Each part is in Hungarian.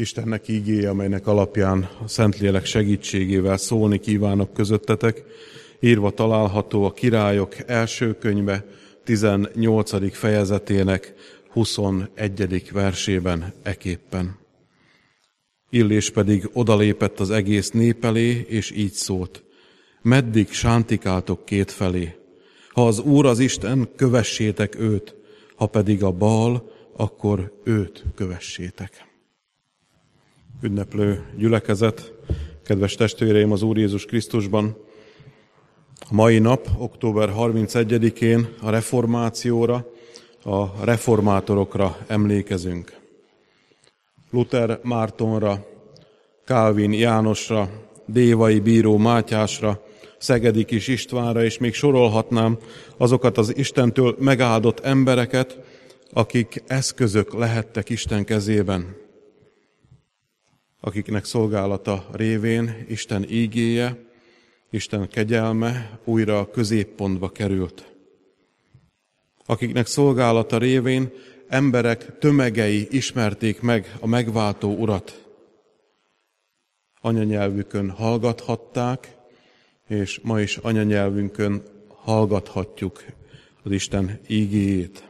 Istennek ígéje, amelynek alapján a Szentlélek segítségével szólni kívánok közöttetek, írva található a Királyok első könyve 18. fejezetének 21. versében eképpen. Illés pedig odalépett az egész nép elé, és így szólt: meddig sántikáltok kétfelé? Ha az Úr az Isten, kövessétek őt, ha pedig a Baal, akkor őt kövessétek. Ünneplő gyülekezet, kedves testvéreim az Úr Jézus Krisztusban! A mai nap, október 31-én a reformációra, a reformátorokra emlékezünk. Luther Mártonra, Kálvin Jánosra, Dévai Bíró Mátyásra, Szegedi Kis Istvánra, és még sorolhatnám azokat az Istentől megáldott embereket, akik eszközök lehettek Isten kezében, akiknek szolgálata révén Isten ígéje, Isten kegyelme újra a középpontba került. Akiknek szolgálata révén emberek tömegei ismerték meg a megváltó Urat. Anyanyelvükön hallgathatták, és ma is anyanyelvünkön hallgathatjuk az Isten ígéjét.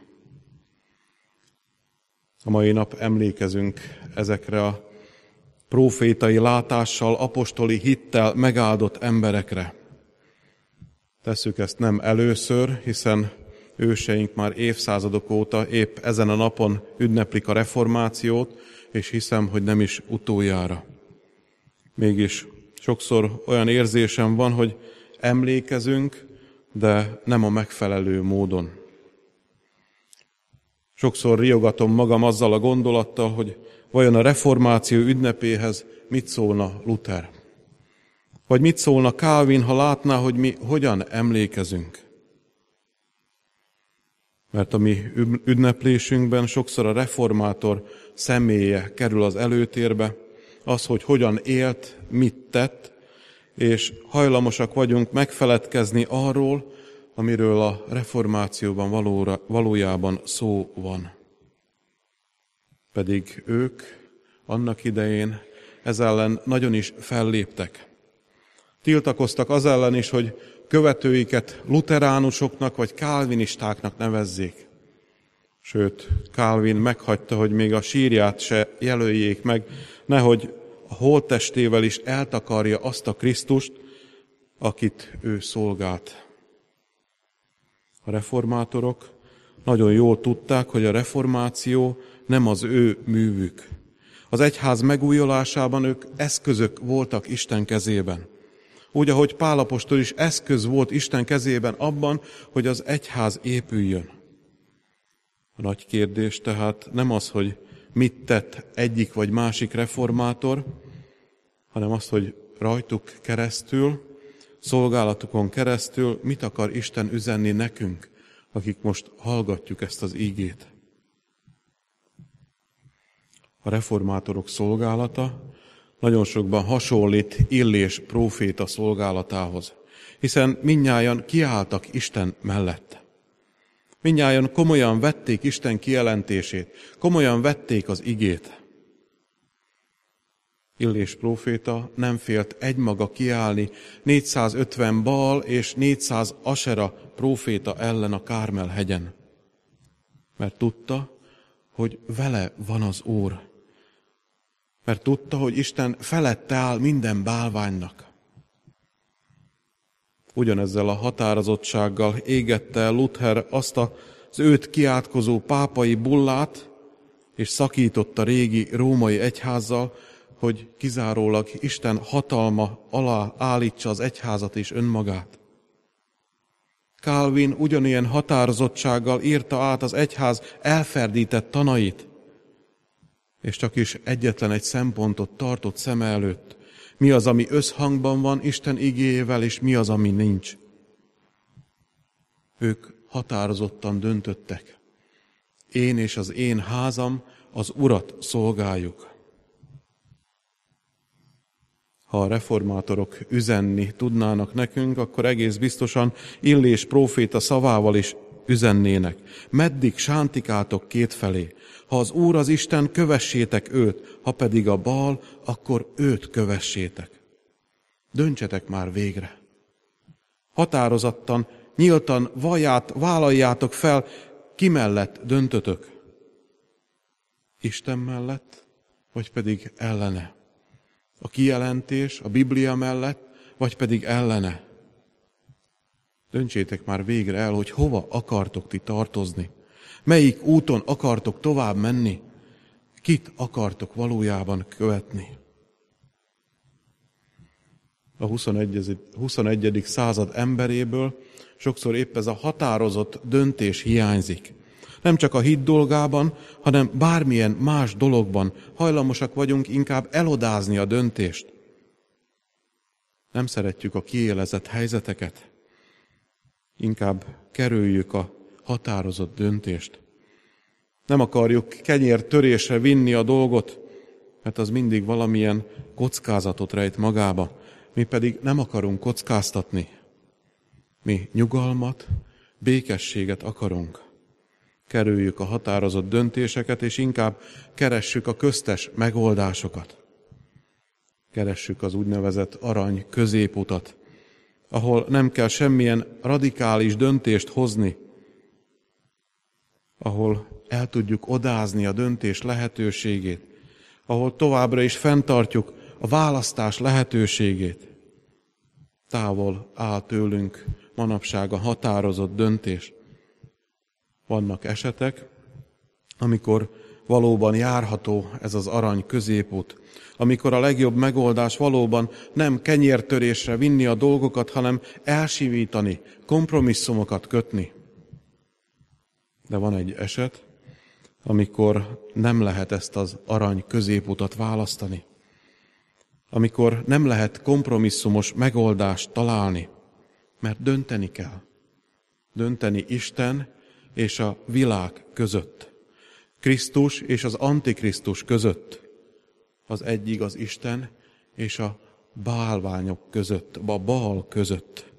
A mai nap emlékezünk ezekre a prófétai látással, apostoli hittel megáldott emberekre. Tesszük ezt nem először, hiszen őseink már évszázadok óta épp ezen a napon ünneplik a reformációt, és hiszem, hogy nem is utoljára. Mégis sokszor olyan érzésem van, hogy emlékezünk, de nem a megfelelő módon. Sokszor riogatom magam azzal a gondolattal, hogy vajon a reformáció ünnepéhez mit szólna Luther? Vagy mit szólna Kálvin, ha látná, hogy mi hogyan emlékezünk? Mert a mi ünneplésünkben sokszor a reformátor személye kerül az előtérbe, az, hogy hogyan élt, mit tett, és hajlamosak vagyunk megfeledkezni arról, amiről a reformációban valójában szó van. Pedig ők annak idején ez ellen nagyon is felléptek. Tiltakoztak az ellen is, hogy követőiket luteránusoknak vagy kálvinistáknak nevezzék. Sőt, Kálvin meghagyta, hogy még a sírját se jelöljék meg, nehogy a holttestével is eltakarja azt a Krisztust, akit ő szolgált. A reformátorok nagyon jól tudták, hogy a reformáció nem az ő művük. Az egyház megújulásában ők eszközök voltak Isten kezében. Úgy, ahogy Pál apostol is eszköz volt Isten kezében abban, hogy az egyház épüljön. A nagy kérdés tehát nem az, hogy mit tett egyik vagy másik reformátor, hanem az, hogy rajtuk keresztül, szolgálatukon keresztül mit akar Isten üzenni nekünk, akik most hallgatjuk ezt az ígét. A reformátorok szolgálata nagyon sokban hasonlít Illés próféta szolgálatához, hiszen mindnyájan kiálltak Isten mellett. Mindnyájan komolyan vették Isten kijelentését, komolyan vették az igét. Illés próféta nem félt egymaga kiállni 450 Baal és 400 Asera próféta ellen a Kármel hegyen, mert tudta, hogy vele van az Úr. Mert tudta, hogy Isten felette áll minden bálványnak. Ugyanezzel a határozottsággal égette el Luther azt az őt kiátkozó pápai bullát, és szakította régi római egyházzal, hogy kizárólag Isten hatalma alá állítsa az egyházat és önmagát. Kálvin ugyanilyen határozottsággal írta át az egyház elferdített tanait, és csak is egyetlen egy szempontot tartott szeme előtt. Mi az, ami összhangban van Isten igéjével, és mi az, ami nincs. Ők határozottan döntöttek. Én és az én házam az Urat szolgáljuk. Ha a reformátorok üzenni tudnának nekünk, akkor egész biztosan Illés próféta szavával is üzennének. Meddig sántikáltok kétfelé? Ha az Úr az Isten, kövessétek őt, ha pedig a Baal, akkor őt kövessétek. Döntsetek már végre. Határozottan, nyíltan vállaljátok fel, ki mellett döntötök. Isten mellett, vagy pedig ellene. A kijelentés, a Biblia mellett, vagy pedig ellene. Döntsétek már végre el, hogy hova akartok ti tartozni. Melyik úton akartok tovább menni. Kit akartok valójában követni. A 21. század emberéből sokszor épp ez a határozott döntés hiányzik. Nem csak a hit dolgában, hanem bármilyen más dologban hajlamosak vagyunk inkább elodázni a döntést. Nem szeretjük a kiélezett helyzeteket, inkább kerüljük a határozott döntést. Nem akarjuk kenyértörésre vinni a dolgot, mert az mindig valamilyen kockázatot rejt magába. Mi pedig nem akarunk kockáztatni. Mi nyugalmat, békességet akarunk. Kerüljük a határozott döntéseket, és inkább keressük a köztes megoldásokat. Keressük az úgynevezett arany középutat, ahol nem kell semmilyen radikális döntést hozni, ahol el tudjuk odázni a döntés lehetőségét, ahol továbbra is fenntartjuk a választás lehetőségét. Távol áll tőlünk manapság a határozott döntés. Vannak esetek, amikor valóban járható ez az arany középút, amikor a legjobb megoldás valóban nem kenyértörésre vinni a dolgokat, hanem elsivítani, kompromisszumokat kötni. De van egy eset, amikor nem lehet ezt az arany középutat választani. Amikor nem lehet kompromisszumos megoldást találni, mert dönteni kell. Dönteni Isten és a világ között. Krisztus és az Antikrisztus között. Az egy igaz Isten és a bálványok között, a Baal között.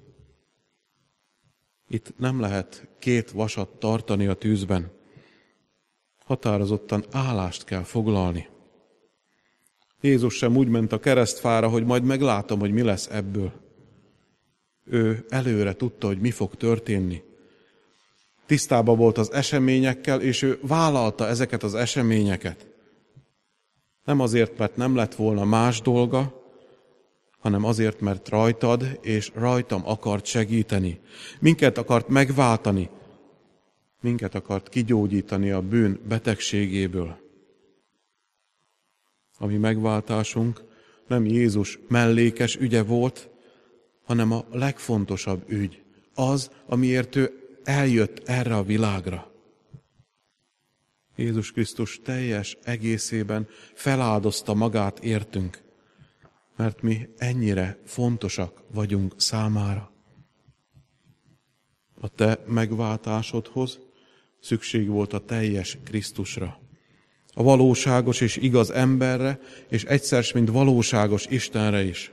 Itt nem lehet két vasat tartani a tűzben. Határozottan állást kell foglalni. Jézus sem úgy ment a keresztfára, hogy majd meglátom, hogy mi lesz ebből. Ő előre tudta, hogy mi fog történni. Tisztában volt az eseményekkel, és ő vállalta ezeket az eseményeket. Nem azért, mert nem lett volna más dolga, hanem azért, mert rajtad és rajtam akart segíteni. Minket akart megváltani, minket akart kigyógyítani a bűn betegségéből. A mi megváltásunk nem Jézus mellékes ügye volt, hanem a legfontosabb ügy. Az, amiért ő eljött erre a világra. Jézus Krisztus teljes egészében feláldozta magát értünk, mert mi ennyire fontosak vagyunk számára. A te megváltásodhoz szükség volt a teljes Krisztusra. A valóságos és igaz emberre, és egyszer mint valóságos Istenre is.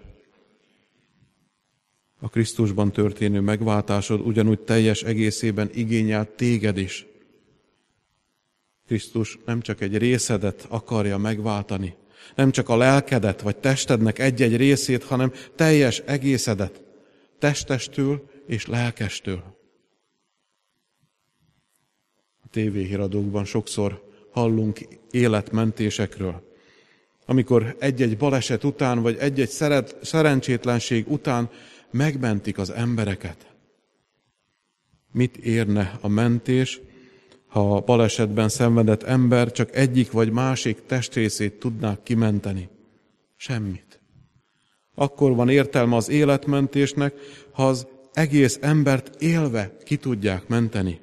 A Krisztusban történő megváltásod ugyanúgy teljes egészében igényel téged is. Krisztus nem csak egy részedet akarja megváltani, nem csak a lelkedet vagy testednek egy-egy részét, hanem teljes egészedet, testestől és lelkestől. A tévéhíradókban sokszor hallunk életmentésekről, amikor egy-egy baleset után, vagy egy-egy szerencsétlenség után megmentik az embereket. Mit érne a mentés, ha a balesetben szenvedett ember csak egyik vagy másik testrészét tudnák kimenteni? Semmit. Akkor van értelme az életmentésnek, ha az egész embert élve ki tudják menteni.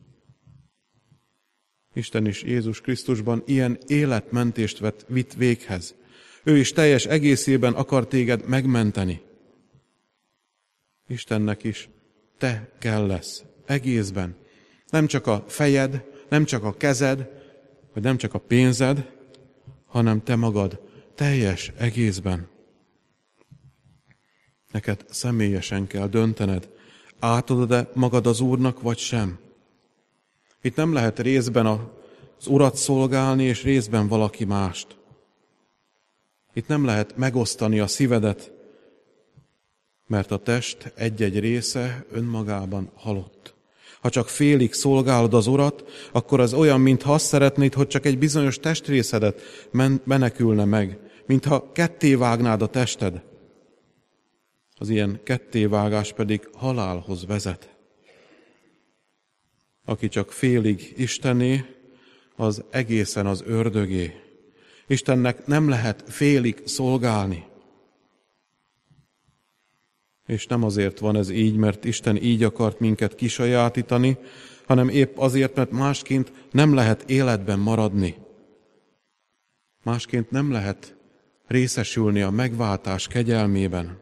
Isten is Jézus Krisztusban ilyen életmentést vitt véghez. Ő is teljes egészében akar téged megmenteni. Istennek is te kell lesz, egészben. Nem csak a fejed, nem csak a kezed, vagy nem csak a pénzed, hanem te magad teljes egészben. Neked személyesen kell döntened, átadod-e magad az Úrnak, vagy sem. Itt nem lehet részben az Urat szolgálni, és részben valaki mást. Itt nem lehet megosztani a szívedet, mert a test egy-egy része önmagában halott. Ha csak félig szolgálod az Urat, akkor az olyan, mintha azt szeretnéd, hogy csak egy bizonyos testrészedet menekülne meg, mintha kettévágnád a tested. Az ilyen kettévágás pedig halálhoz vezet. Aki csak félig Istené, az egészen az ördögé. Istennek nem lehet félig szolgálni. És nem azért van ez így, mert Isten így akart minket kisajátítani, hanem épp azért, mert másként nem lehet életben maradni. Másként nem lehet részesülni a megváltás kegyelmében.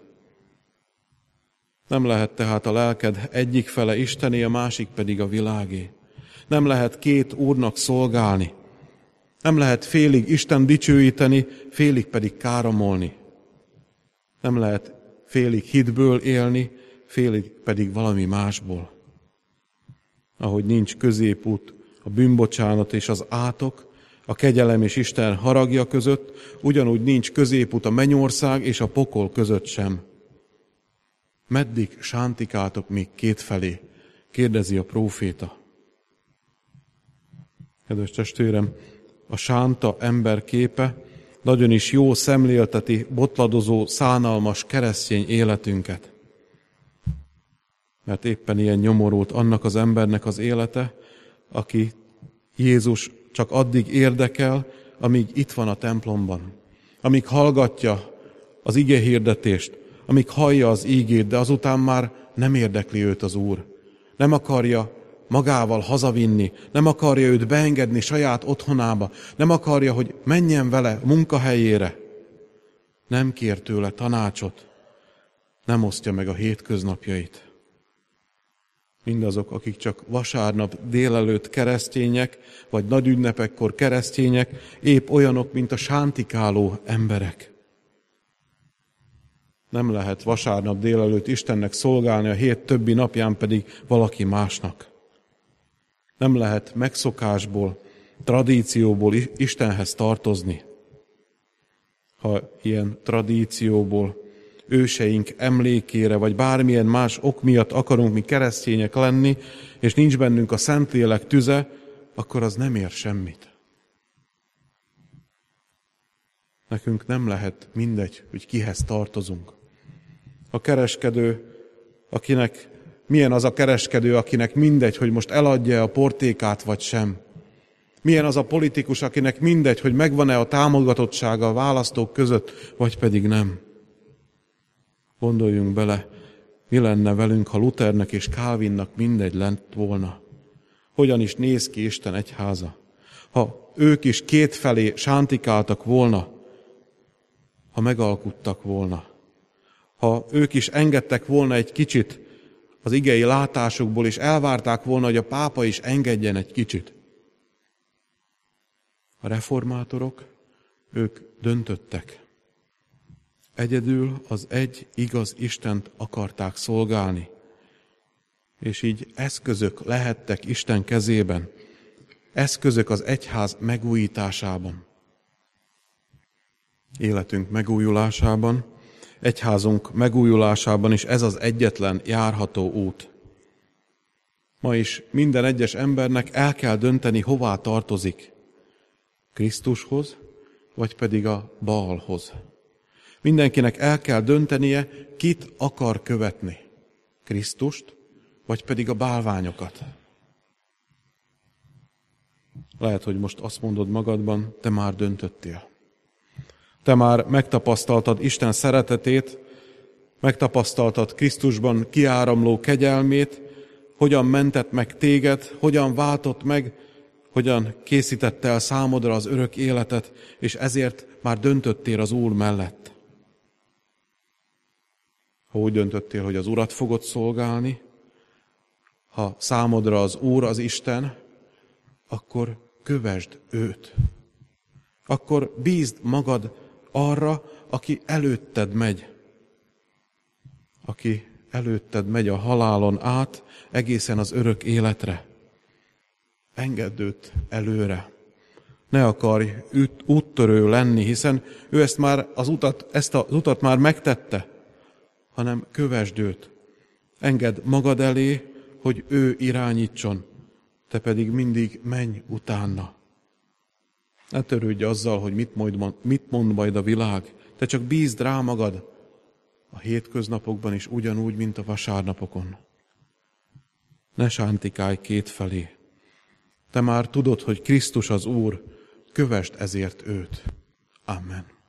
Nem lehet tehát a lelked egyik fele Istené, a másik pedig a világé. Nem lehet két úrnak szolgálni. Nem lehet félig Isten dicsőíteni, félig pedig káromolni. Nem lehet félig hitből élni, félig pedig valami másból. Ahogy nincs középút a bűnbocsánat és az átok, a kegyelem és Isten haragja között, ugyanúgy nincs középút a mennyország és a pokol között sem. Meddig sántikáltok még kétfelé? Kérdezi a próféta. Kedves testvérem, a sánta ember képe nagyon is jó szemlélteti, botladozó, szánalmas keresztény életünket. Mert éppen ilyen nyomorult annak az embernek az élete, aki Jézus csak addig érdekel, amíg itt van a templomban. Amíg hallgatja az igehirdetést, amíg hallja az ígét, de azután már nem érdekli őt az Úr. Nem akarja magával hazavinni, nem akarja őt beengedni saját otthonába, nem akarja, hogy menjen vele munkahelyére. Nem kér tőle tanácsot, nem osztja meg a hétköznapjait. Mindazok, akik csak vasárnap délelőtt keresztények, vagy nagy ünnepekkor keresztények, épp olyanok, mint a sántikáló emberek. Nem lehet vasárnap délelőtt Istennek szolgálni, a hét többi napján pedig valaki másnak. Nem lehet megszokásból, tradícióból Istenhez tartozni. Ha ilyen tradícióból, őseink emlékére, vagy bármilyen más ok miatt akarunk mi keresztények lenni, és nincs bennünk a Szentlélek tüze, akkor az nem ér semmit. Nekünk nem lehet mindegy, hogy kihez tartozunk. A kereskedő, milyen az a kereskedő, akinek mindegy, hogy most eladja a portékát vagy sem. Milyen az a politikus, akinek mindegy, hogy megvan-e a támogatottsága a választók között, vagy pedig nem. Gondoljunk bele, mi lenne velünk, ha Luthernek és Calvinnak mindegy lett volna. Hogyan is néz ki Isten egyháza? Ha ők is kétfelé sántikáltak volna, ha megalkuttak volna, ha ők is engedtek volna egy kicsit az igei látásukból, és elvárták volna, hogy a pápa is engedjen egy kicsit. A reformátorok, ők döntöttek. Egyedül az egy igaz Istent akarták szolgálni, és így eszközök lehettek Isten kezében, eszközök az egyház megújításában. Életünk megújulásában, egyházunk megújulásában is ez az egyetlen járható út. Ma is minden egyes embernek el kell dönteni, hová tartozik. Krisztushoz, vagy pedig a Baalhoz. Mindenkinek el kell döntenie, kit akar követni. Krisztust, vagy pedig a bálványokat. Lehet, hogy most azt mondod magadban, te már döntöttél. Te már megtapasztaltad Isten szeretetét, megtapasztaltad Krisztusban kiáramló kegyelmét, hogyan mentett meg téged, hogyan váltott meg, hogyan készítette el számodra az örök életet, és ezért már döntöttél az Úr mellett. Ha úgy döntöttél, hogy az Urat fogod szolgálni, ha számodra az Úr az Isten, akkor kövesd őt. Akkor bízd magad arra, aki előtted megy. Aki előtted megy a halálon át, egészen az örök életre. engedd őt előre. Ne akarj úttörő lenni, hiszen ő ezt az utat már megtette, hanem kövesd őt. Engedd magad elé, hogy ő irányítson, te pedig mindig menj utána. Ne törődj azzal, hogy mit mond majd a világ, te csak bízd rá magad a hétköznapokban is ugyanúgy, mint a vasárnapokon. Ne sántikálj kétfelé. Te már tudod, hogy Krisztus az Úr, kövesd ezért őt. Amen.